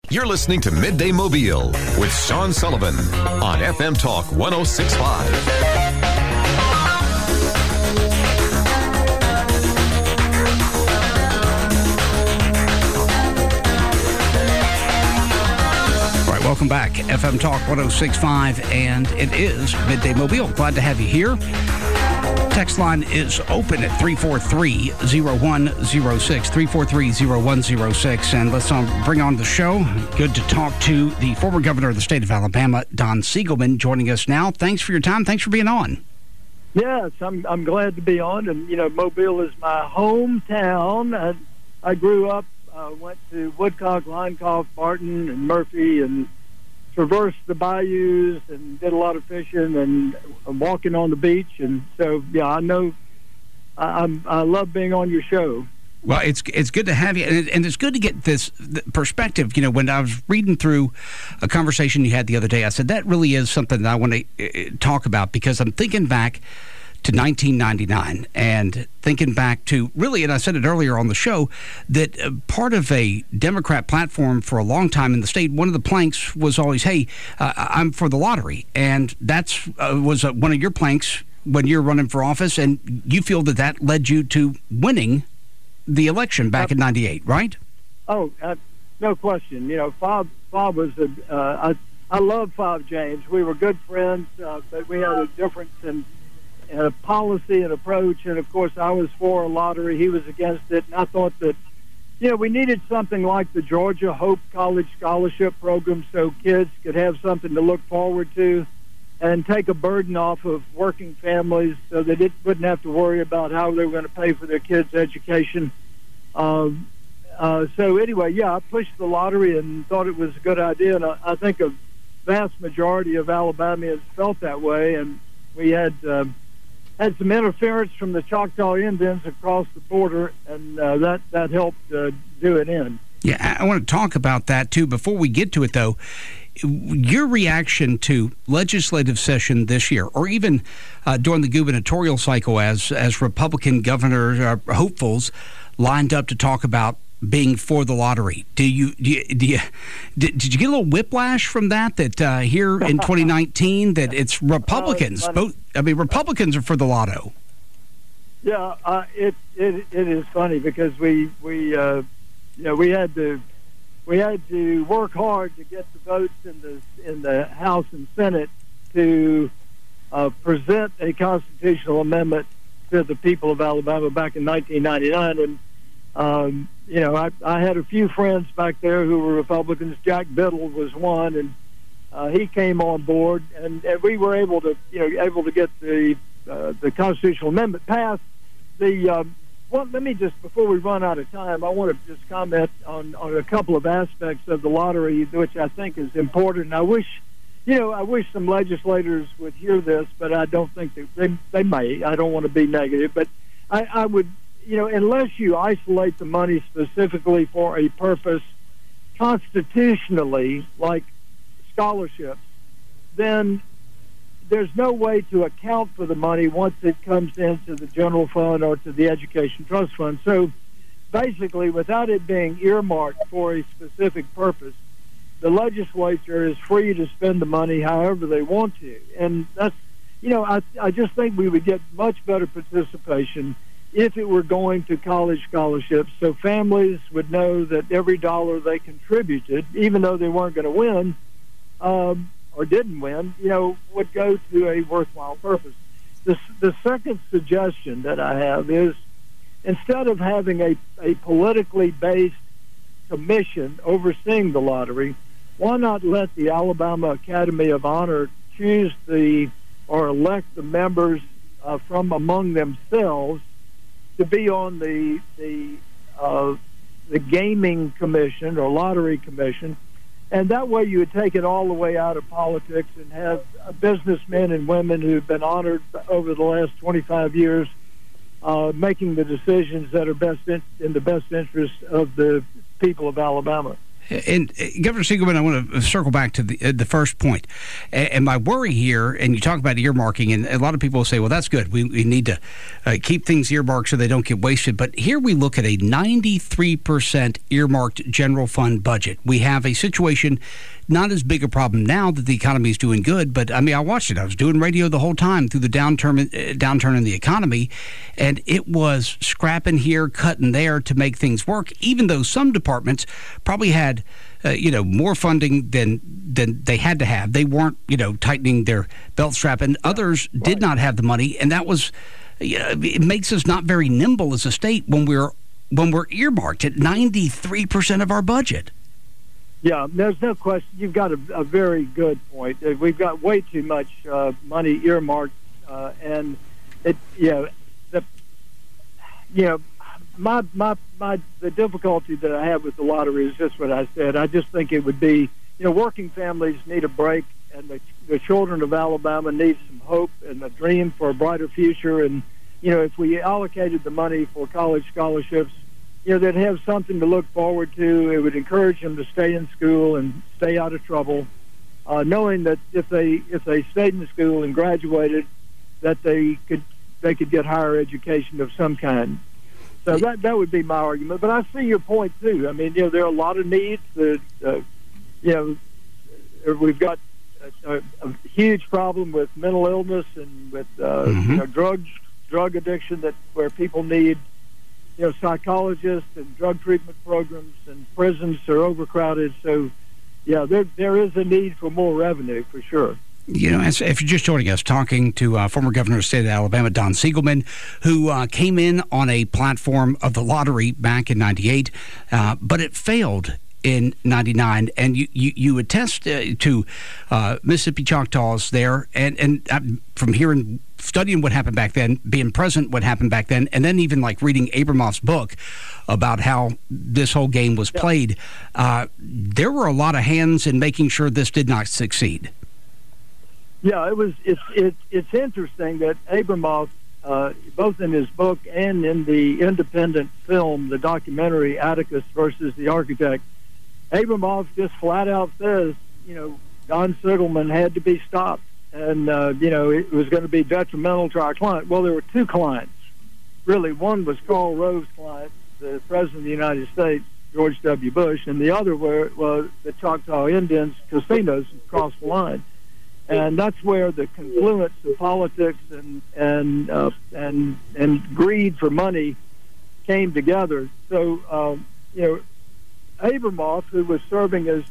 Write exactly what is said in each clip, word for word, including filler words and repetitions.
You're listening to Midday Mobile with Sean Sullivan on F M Talk one oh six point five. Welcome back, F M Talk one oh six point five, and it is Midday Mobile. Glad to have you here. Text line is open at three four three, oh one oh six, three four three, oh one oh six, and let's um, bring on the show. Good to talk to the former governor of the state of Alabama, Don Siegelman, joining us now. Thanks for your time. Thanks for being on. Yes, I'm I'm glad to be on, and, you know, Mobile is my hometown. I, I grew up, uh, went to Woodcock, Linecoff, Barton, and Murphy, and traversed the bayous and did a lot of fishing and walking on the beach. And so, yeah, I know I, I'm, I love being on your show. Well, it's it's good to have you, and, it, and it's good to get this perspective. You know, when I was reading through a conversation you had the other day, I said, that really is something that I want to uh, talk about, because I'm thinking back to nineteen ninety-nine and thinking back to, really, and I said it earlier on the show, that uh, part of a Democrat platform for a long time in the state, one of the planks was always, hey, uh, I'm for the lottery. And that's uh, was uh, one of your planks when you're running for office, and you feel that that led you to winning the election back uh, in ninety-eight, right? Oh, uh, no question. You know, Fob, Fob was a, uh, I, I love Fob James. We were good friends, uh, but we had a difference in and a policy and approach, and of course I was for a lottery, he was against it, and I thought that, you know, we needed something like the Georgia Hope College Scholarship Program so kids could have something to look forward to and take a burden off of working families so they didn't, wouldn't have to worry about how they were going to pay for their kids' education. Um, uh, so anyway, yeah, I pushed the lottery and thought it was a good idea, and I, I think a vast majority of Alabamians felt that way, and we had... Um, had some interference from the Choctaw Indians across the border, and uh, that, that helped uh, do it in. Yeah, I want to talk about that, too. Before we get to it, though, your reaction to legislative session this year, or even uh, during the gubernatorial cycle as, as Republican governor uh, hopefuls lined up to talk about being for the lottery. Do you, do you, do you did, did you get a little whiplash from that, that uh, here in twenty nineteen, that it's Republicans, uh, both, I mean, Republicans are for the lotto? Yeah, uh, it, it it is funny because we, we uh, you know, we had to, we had to work hard to get the votes in the, in the House and Senate to uh, present a constitutional amendment to the people of Alabama back in nineteen ninety-nine, and Um, you know, I, I had a few friends back there who were Republicans. Jack Biddle was one, and uh, he came on board, and, and we were able to, you know, able to get the uh, the constitutional amendment passed. The um, well, let me just, before we run out of time, I want to just comment on, on a couple of aspects of the lottery, which I think is important. And I wish, you know, I wish some legislators would hear this, but I don't think that they they may. I don't want to be negative, but I, I would. You know, unless you isolate the money specifically for a purpose constitutionally, like scholarships, then there's no way to account for the money once it comes into the general fund or to the education trust fund. So basically, without it being earmarked for a specific purpose, the legislature is free to spend the money however they want to. And that's, you know, I, I just think we would get much better participation if it were going to college scholarships, so families would know that every dollar they contributed, even though they weren't going to win um, or didn't win, you know, would go to a worthwhile purpose. The, the second suggestion that I have is, instead of having a, a politically based commission overseeing the lottery, why not let the Alabama Academy of Honor choose the or elect the members uh, from among themselves to be on the the uh, the gaming commission or lottery commission, and that way you would take it all the way out of politics and have uh, businessmen and women who've been honored over the last twenty-five years uh, making the decisions that are best in, in the best interest of the people of Alabama. And uh, Governor Siegelman, I want to circle back to the uh, the first point. A- and my worry here, and you talk about earmarking, and a lot of people will say, well, that's good. We, we need to uh, keep things earmarked so they don't get wasted. But here we look at a ninety-three percent earmarked general fund budget. We have a situation, not as big a problem now that the economy is doing good, but I mean, I watched it. I was doing radio the whole time through the downturn, uh, downturn in the economy, and it was scrapping here, cutting there to make things work, even though some departments probably had Uh, you know, more funding than than they had to have. They weren't, you know, tightening their belt strap, and others right. did not have the money, and that was, you know, it makes us not very nimble as a state when we're when we're earmarked at ninety-three percent of our budget. Yeah, there's no question. You've got a, a very good point. Uh, We've got way too much uh, money earmarked, uh, and it, you know, the, you know. My, my, my, the difficulty that I have with the lottery is just what I said. I just think it would be, you know, working families need a break, and the, the children of Alabama need some hope and a dream for a brighter future. And, you know, if we allocated the money for college scholarships, you know, they'd have something to look forward to. It would encourage them to stay in school and stay out of trouble, uh, knowing that if they if they stayed in school and graduated, that they could they could get higher education of some kind. So that that would be my argument. But I see your point, too. I mean, you know, there are a lot of needs. That, uh, you know, we've got a, a, a huge problem with mental illness and with uh, mm-hmm. you know, drug, drug addiction, that where people need, you know, psychologists and drug treatment programs, and prisons are overcrowded. So, yeah, there there is a need for more revenue, for sure. You know, as, if you're just joining us, talking to uh, former governor of the state of Alabama, Don Siegelman, who uh, came in on a platform of the lottery back in ninety-eight, uh, but it failed in ninety-nine. And you, you, you attest uh, to uh, Mississippi Choctaws there, and, and uh, from hearing, studying what happened back then, being present what happened back then, and then even like reading Abramoff's book about how this whole game was played, uh, there were a lot of hands in making sure this did not succeed. Yeah, it was. It's it's it's interesting that Abramoff, uh, both in his book and in the independent film, the documentary Atticus versus the Architect, Abramoff just flat out says, you know, Don Siegelman had to be stopped, and uh, you know, it was going to be detrimental to our client. Well, there were two clients, really. One was Karl Rove's client, the President of the United States, George W. Bush, and the other were was the Choctaw Indians casinos across the line. And that's where the confluence of politics and and uh, and and greed for money came together. So um, you know, Abramoff, who was serving as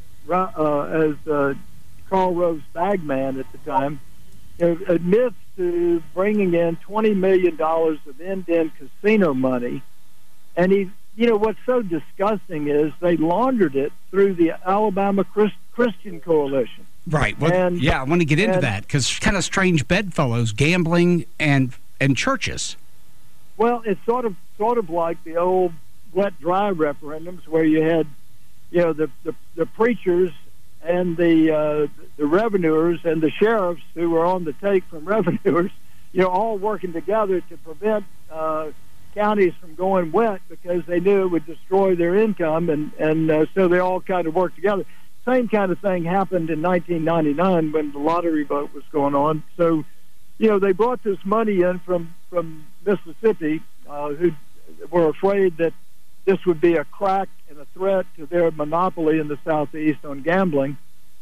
uh, as uh, Karl Rove's bagman at the time, you know, admits to bringing in twenty million dollars of Indian casino money, and he. You know, what's so disgusting is they laundered it through the Alabama Christ, Christian Coalition. Right. Well, and, yeah, I want to get into and, that, because kind of strange bedfellows, gambling and and churches. Well, it's sort of sort of like the old wet-dry referendums, where you had, you know, the the, the preachers and the uh, the revenuers and the sheriffs who were on the take from revenuers, you know, all working together to prevent uh, counties from going wet, because they knew it would destroy their income, and and uh, so they all kind of worked together. Same kind of thing happened in nineteen ninety-nine when the lottery vote was going on. So, you know, they brought this money in from from Mississippi, uh, who were afraid that this would be a crack and a threat to their monopoly in the Southeast on gambling,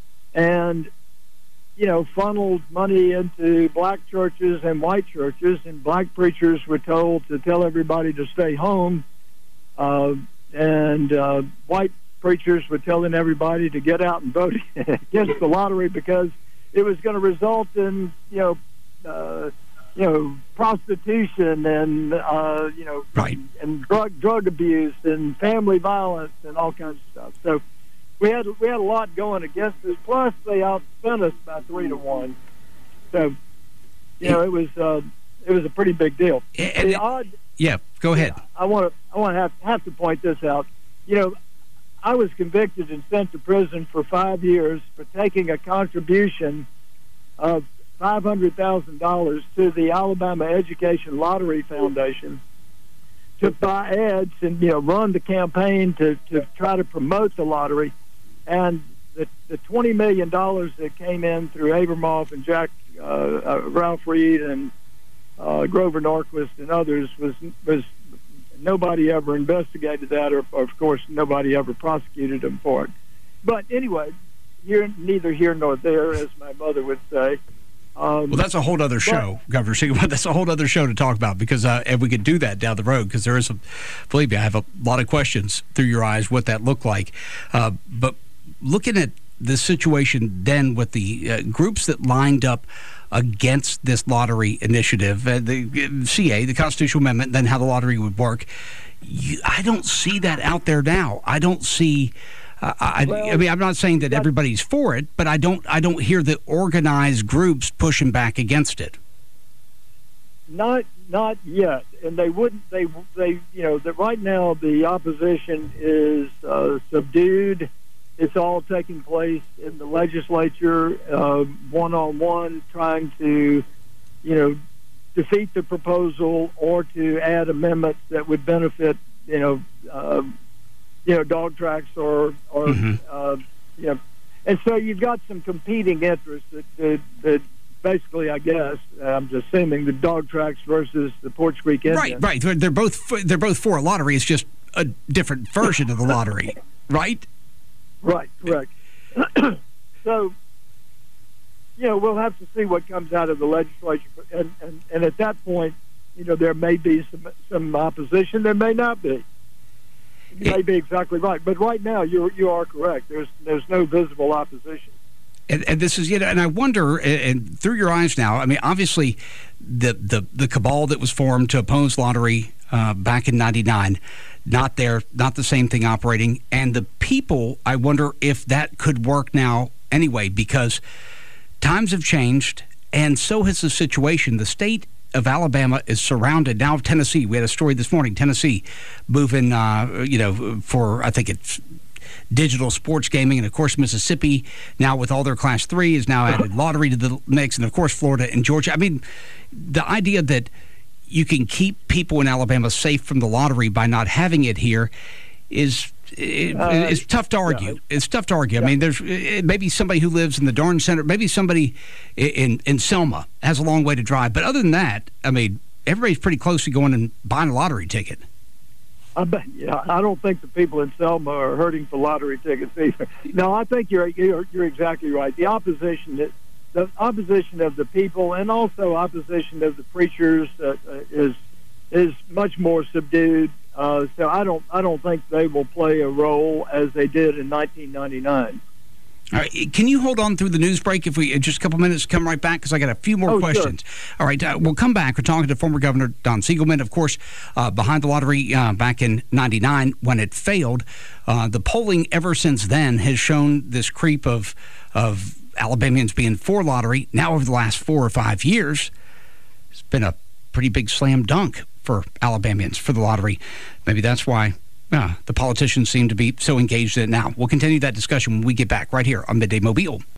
and you know, funneled money into black churches and white churches, and black preachers were told to tell everybody to stay home, uh, and uh, white preachers were telling everybody to get out and vote against the lottery, because it was going to result in, you know, uh, you know, prostitution and uh, you know, right. and, and drug drug abuse and family violence and all kinds of stuff. So. We had we had a lot going against us. Plus, they outspent us by three to one. So, you know, it was uh, it was a pretty big deal. And, the odd, yeah, go ahead. I want to I want to have have to point this out. You know, I was convicted and sent to prison for five years for taking a contribution of five hundred thousand dollars to the Alabama Education Lottery Foundation to buy ads and, you know, run the campaign to, to try to promote the lottery. And the, the twenty million dollars that came in through Abramoff and Jack, uh, uh, Ralph Reed and uh, Grover Norquist and others was was nobody ever investigated that, or, or of course nobody ever prosecuted them for it. But anyway, you're neither here nor there, as my mother would say. Um, well, that's a whole other show, but, Governor Siegel. That's a whole other show to talk about, because uh, if we could do that down the road, because there is a, believe me, I have a lot of questions through your eyes what that looked like. Uh, but looking at the situation then with the uh, groups that lined up against this lottery initiative, uh, the C A, the Constitutional Amendment, then how the lottery would work, you, I don't see that out there now. I don't see... Uh, I, well, I mean, I'm not saying that everybody's for it, but I don't. I don't hear the organized groups pushing back against it. Not, not yet, and they wouldn't. They, they, you know, that right now the opposition is uh, subdued. It's all taking place in the legislature, one on one, trying to, you know, defeat the proposal or to add amendments that would benefit, you know. Uh, you know, dog tracks or, or mm-hmm. uh, you know, and so you've got some competing interests that, that, that basically, I guess, I'm just assuming the dog tracks versus the Porch Creek Indians. Right, right. They're, they're both they're both for a lottery. It's just a different version of the lottery, right? Right, correct. So, you know, we'll have to see what comes out of the legislature, and, and, and at that point, you know, there may be some some opposition, there may not be. You may be exactly right, but right now you you are correct. There's there's no visible opposition. And, and this is, you know, and I wonder, and, and through your eyes now, I mean, obviously, the the the cabal that was formed to oppose lottery uh, back in ninety-nine, not there, not the same thing operating, and the people. I wonder if that could work now anyway, because times have changed, and so has the situation. The state of Alabama is surrounded now. Tennessee, we had a story this morning. Tennessee moving, uh, you know, for I think it's digital sports gaming, and of course Mississippi now with all their Class Three has now added lottery to the mix, and of course Florida and Georgia. I mean, the idea that you can keep people in Alabama safe from the lottery by not having it here is. It, uh, it's tough to argue. Yeah. It's tough to argue. Yeah. I mean, there's maybe somebody who lives in the Darn Center, maybe somebody in in Selma has a long way to drive. But other than that, I mean, everybody's pretty close to going and buying a lottery ticket. I bet. Yeah, I don't think the people in Selma are hurting for lottery tickets either. No, I think you're you're, you're exactly right. The opposition, the opposition of the people, and also opposition of the preachers, uh, is is much more subdued. Uh, so I don't, I don't think they will play a role as they did in nineteen ninety-nine. All right, can you hold on through the news break if we just a couple minutes come right back, because I got a few more oh, questions. Sure. All right, uh, we'll come back. We're talking to former Governor Don Siegelman, of course, uh, behind the lottery uh, back in ninety-nine when it failed. Uh, the polling ever since then has shown this creep of of Alabamians being for lottery. Now over the last four or five years, it's been a pretty big slam dunk for Alabamians for the lottery. Maybe that's why uh, the politicians seem to be so engaged in it now. We'll continue that discussion when we get back right here on Midday Mobile.